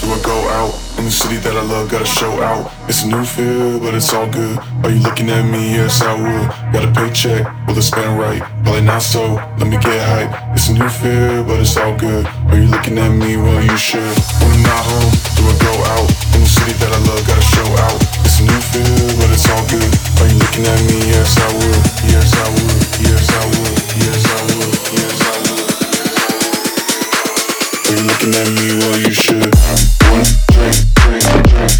do I go out? In the city that I love, gotta show out. It's a new feel, but it's all good. Are you looking at me? Yes, I would. Got a paycheck, will it spend right? Probably not so, let me get hype. It's a new feel, but it's all good. Are you looking at me? Well, you should. When I'm not home, do I go out? In the city that I love, gotta show out. It's a new feel, but it's all good. Are you looking at me? Yes, I would. Yes, I would. Yes, I would. Yes, I would. Yes, I would. Are you looking at me? Well, you should. One drink, drink, drink, drink.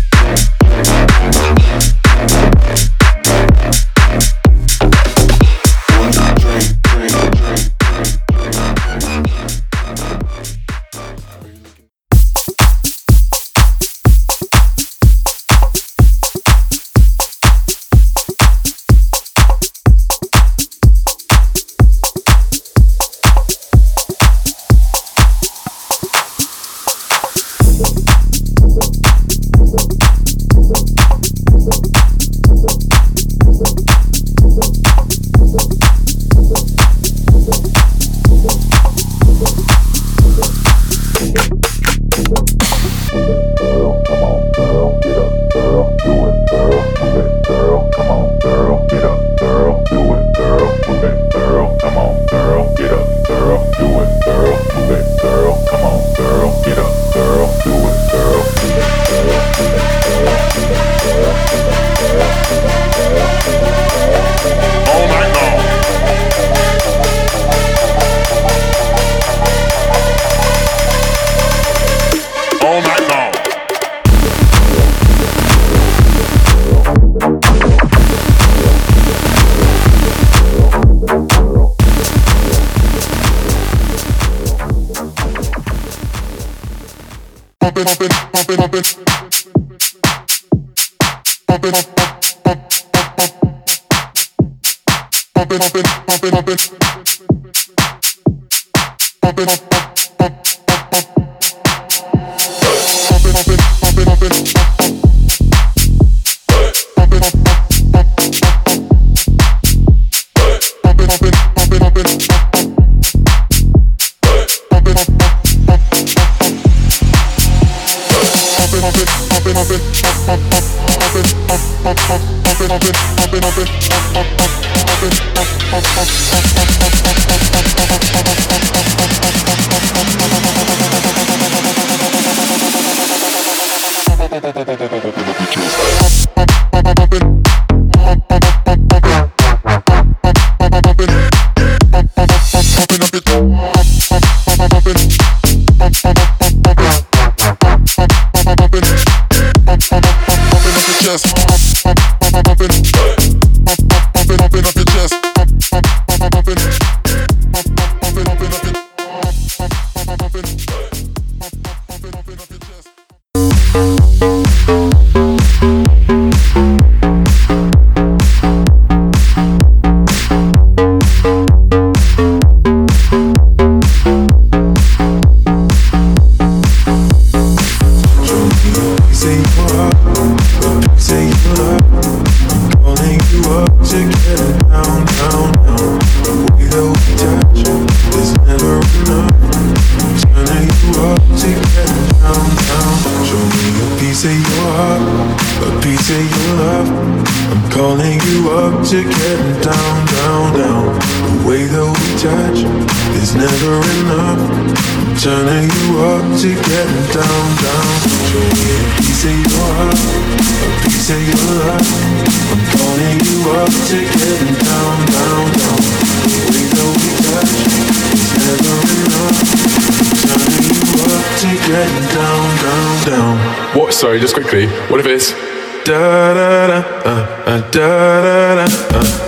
Sorry, just quickly. What if it's da da da da da da da?